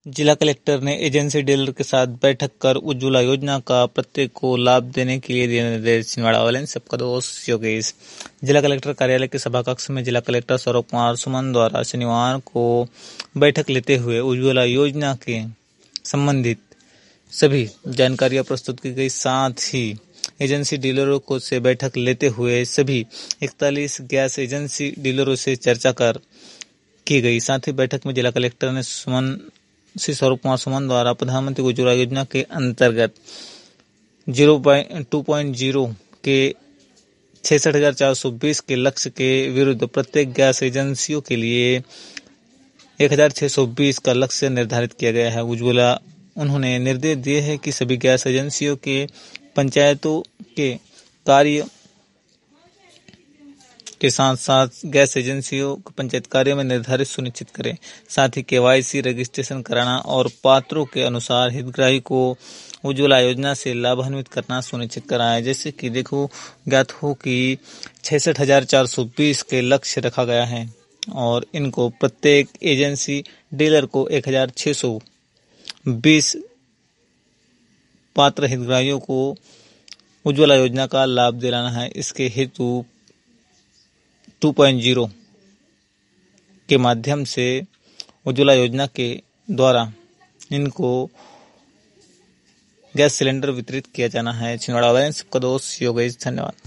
जिला कलेक्टर ने agency dealer के साथ बैठक कर उज्ज्वला योजना का प्रत्येक को लाभ देने के लिए दिए निर्देश। छिंदवाड़ा वाले सबका दोस्त योगेश। जिला कलेक्टर कार्यालय के सभाकक्ष में जिला कलेक्टर सौरभ कुमार सुमन द्वारा शनिवार को बैठक लेते हुए उज्ज्वला योजना के संबंधित सभी जानकारियां प्रस्तुत की गई। साथ ही एजेंसी डीलरों को से बैठक लेते हुए सभी 41 गैस एजेंसी डीलरों से चर्चा की गई। साथ ही बैठक में जिला कलेक्टर ने श्री सौरभ कुमार सुमन द्वारा प्रधानमंत्री उज्ज्वला योजना के अंतर्गत 2.0 के 66,420 के लक्ष्य के विरुद्ध प्रत्येक गैस एजेंसियों के लिए 1,620 का लक्ष्य निर्धारित किया गया है। उन्होंने निर्देश दिए हैं कि सभी गैस एजेंसियों के पंचायतों के कार्य के साथ साथ गैस एजेंसियों को पंचायत कार्य में निर्धारित सुनिश्चित करें। साथ ही KYC रजिस्ट्रेशन कराना और पात्रों के अनुसार हितग्राही को उज्ज्वला योजना से लाभान्वित करना सुनिश्चित कराएं। जैसे कि ज्ञात हो कि 66,420 के लक्ष्य रखा गया है और इनको प्रत्येक एजेंसी डीलर को 1,620 पात्र हितग्राहियों को उज्ज्वला योजना का लाभ दिलाना है। इसके हेतु 2.0 के माध्यम से उज्ज्वला योजना के द्वारा इनको गैस सिलेंडर वितरित किया जाना है। छिंदवाड़ा वाले सबका दोस्त योगेश। धन्यवाद।